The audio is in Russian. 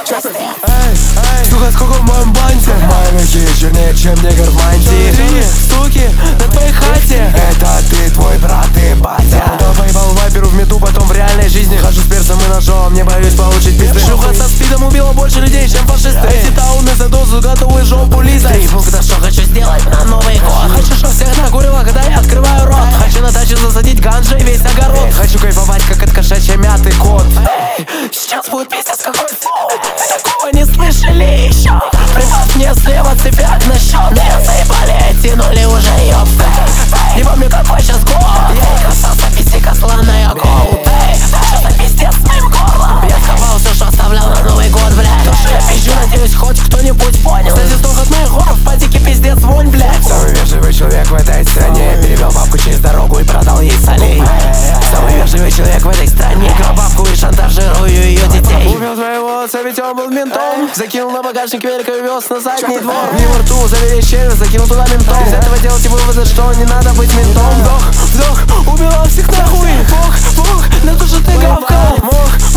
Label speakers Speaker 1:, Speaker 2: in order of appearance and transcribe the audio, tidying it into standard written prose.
Speaker 1: Сука, сколько в моем банте? Мои веки чернее, чем негр в мантии. 3 штуки на твоей хате. Это ты, твой брат и батя. Я поебал вайперу в мету, потом в реальной жизни хожу с перцем и ножом, не боюсь получить пизды. Шлюха со спидом убила больше людей, чем фашисты. Эти тауны за дозу готовы жопу лизать.
Speaker 2: 3 пункта, что хочу сделать на Новый год.
Speaker 1: Хочу, чтоб всех накурила, когда я открываю рот. Хочу на даче засадить ганджей весь огород. Хочу кайфовать, как от кошачьей мяты кот.
Speaker 2: Сейчас будет пиздец какой флоу. Такого не слышали еще. Прибавь мне слева цепяк на счет. Меня заебали, тянули уже ёпты. Не помню какой сейчас год. Я касался писика слоная гол. Что-то пиздец с моим горлом. Я сковал все, что оставлял на Новый год, блядь. То, что я пизжу, надеюсь, хоть кто-нибудь понял. Кстати, сдох от моих гор, в патике пиздец вонь, блядь.
Speaker 1: Самый вежливый человек в этой стране. Перевел бабку через дорогу и продал ей солей.
Speaker 2: Самый вежливый человек в этой стране. Крал бабку и шантажирую ее детей.
Speaker 1: Убил твоего отца, ведь он был ментом. Закинул на багажник велика и вез на задний двор. В его рту заверить челюсть, закинул туда ментом. Из этого делайте выводы, что не надо быть ментом. Вдох, вдох, убивал всех нахуй. Бог, на то, что ты гавкал.